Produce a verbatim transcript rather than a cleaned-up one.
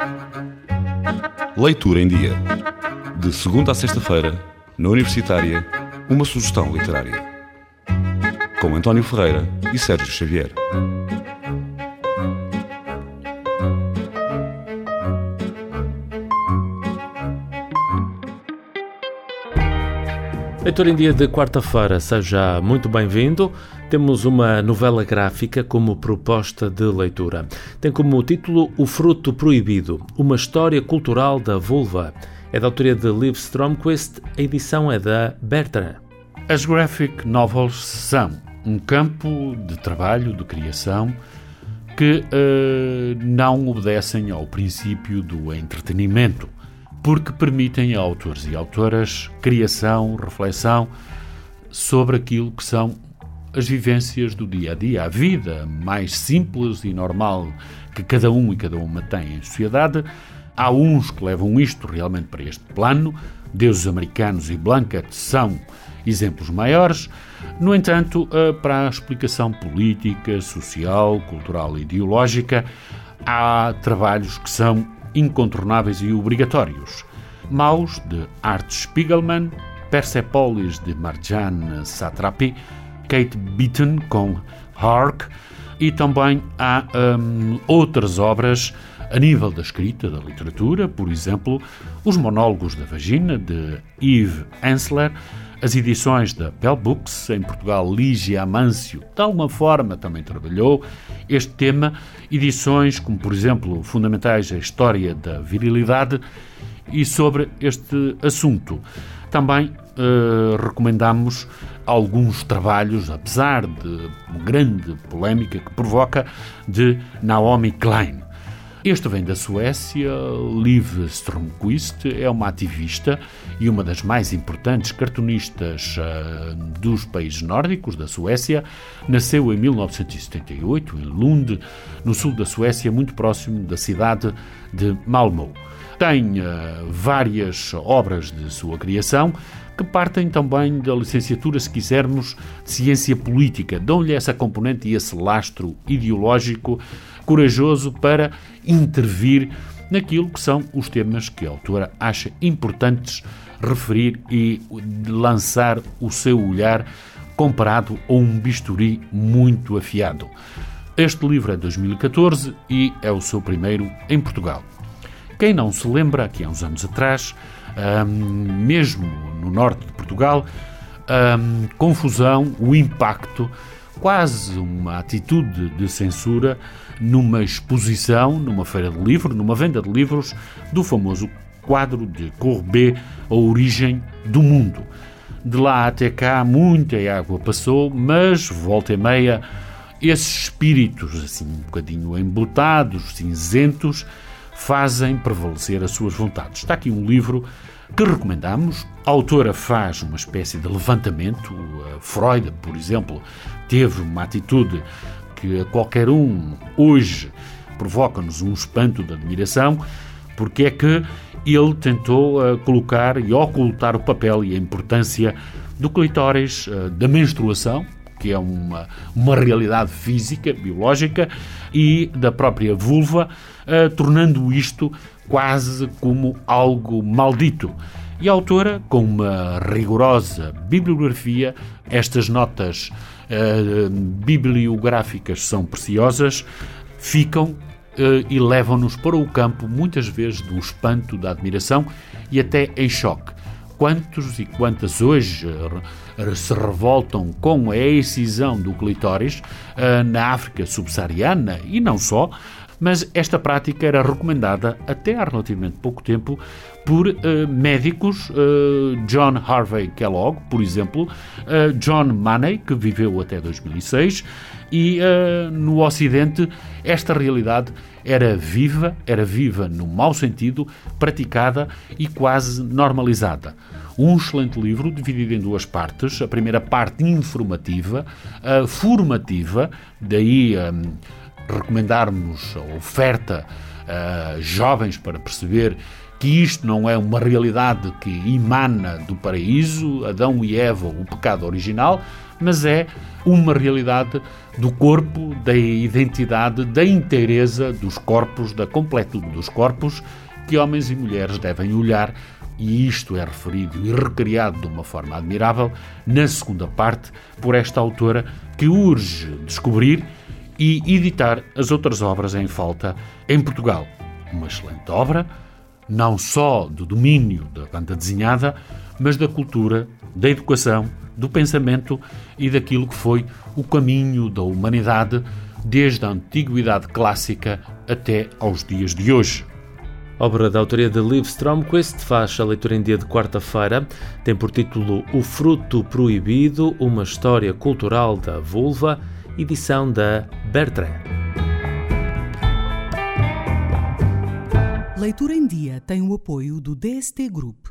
Leitura em Dia. De segunda a sexta-feira, na Universitária, uma sugestão literária. Com António Ferreira e Sérgio Xavier. Leitura em Dia de quarta-feira, seja muito bem-vindo. Temos uma novela gráfica como proposta de leitura. Tem como título O Fruto Proibido, uma história cultural da vulva. É da autoria de Liv Stromquist, a edição é da Bertrand. As graphic novels são um campo de trabalho, de criação, que uh, não obedecem ao princípio do entretenimento, porque permitem a autores e autoras criação, reflexão sobre aquilo que são as vivências do dia-a-dia, a vida mais simples e normal que cada um e cada uma tem em sociedade. Há uns que levam isto realmente para este plano, Deuses Americanos e Blanket são exemplos maiores. No entanto, para a explicação política, social, cultural e ideológica, há trabalhos que são incontornáveis e obrigatórios. Maus, de Art Spiegelman, Persepolis, de Marjane Satrapi, Kate Beaton, com Hark, e também há hum, outras obras a nível da escrita, da literatura, por exemplo, Os Monólogos da Vagina, de Yves Ensler, as edições da Bell Books, em Portugal, Lígia Amâncio, de alguma forma também trabalhou este tema, edições como, por exemplo, Fundamentais à História da Virilidade, e sobre este assunto. Também eh, recomendamos alguns trabalhos, apesar de uma grande polémica que provoca, de Naomi Klein. Este vem da Suécia. Liv Stromquist é uma ativista e uma das mais importantes cartunistas uh, dos países nórdicos, da Suécia. Nasceu em mil novecentos e setenta e oito, em Lund, no sul da Suécia, muito próximo da cidade de Malmö. Tem uh, várias obras de sua criação, que partem também da licenciatura, se quisermos, de ciência política. Dão-lhe essa componente e esse lastro ideológico corajoso para intervir naquilo que são os temas que a autora acha importantes referir e lançar o seu olhar comparado a um bisturi muito afiado. Este livro é de dois mil e catorze e é o seu primeiro em Portugal. Quem não se lembra, que há uns anos atrás, hum, mesmo no norte de Portugal, hum, confusão, o impacto, quase uma atitude de censura numa exposição, numa feira de livro, numa venda de livros, do famoso quadro de Courbet, A Origem do Mundo. De lá até cá muita água passou, mas volta e meia esses espíritos assim um bocadinho embotados, cinzentos, fazem prevalecer as suas vontades. Está aqui um livro que recomendamos. A autora faz uma espécie de levantamento. Freud, por exemplo, teve uma atitude que a qualquer um hoje provoca-nos um espanto de admiração, porque é que ele tentou uh, colocar e ocultar o papel e a importância do clitóris, uh, da menstruação, que é uma, uma realidade física, biológica, e da própria vulva, uh, tornando isto quase como algo maldito. E a autora, com uma rigorosa bibliografia, estas notas uh, bibliográficas são preciosas, ficam uh, e levam-nos para o campo, muitas vezes, do espanto, da admiração e até em choque. Quantos e quantas hoje uh, se revoltam com a excisão do clitóris uh, na África subsaariana e não só, mas esta prática era recomendada até há relativamente pouco tempo por uh, médicos, uh, John Harvey Kellogg, por exemplo, uh, John Money, que viveu até dois mil e seis, e uh, no Ocidente esta realidade era viva, era viva no mau sentido, praticada e quase normalizada. Um excelente livro, dividido em duas partes. A primeira parte informativa, uh, formativa, daí um, recomendarmos a oferta a uh, jovens para perceber que isto não é uma realidade que emana do paraíso, Adão e Eva, o pecado original, mas é uma realidade do corpo, da identidade, da inteireza dos corpos, da completude dos corpos, que homens e mulheres devem olhar, e isto é referido e recriado de uma forma admirável na segunda parte por esta autora, que urge descobrir e editar as outras obras em falta em Portugal. Uma excelente obra, não só do domínio da banda desenhada, mas da cultura, da educação, do pensamento e daquilo que foi o caminho da humanidade desde a antiguidade clássica até aos dias de hoje. Obra da autoria de Liv Strömquist, faz a leitura em dia de quarta-feira, tem por título O Fruto Proibido, uma história cultural da vulva, edição da Bertrand. Leitura em Dia tem o apoio do D S T Group.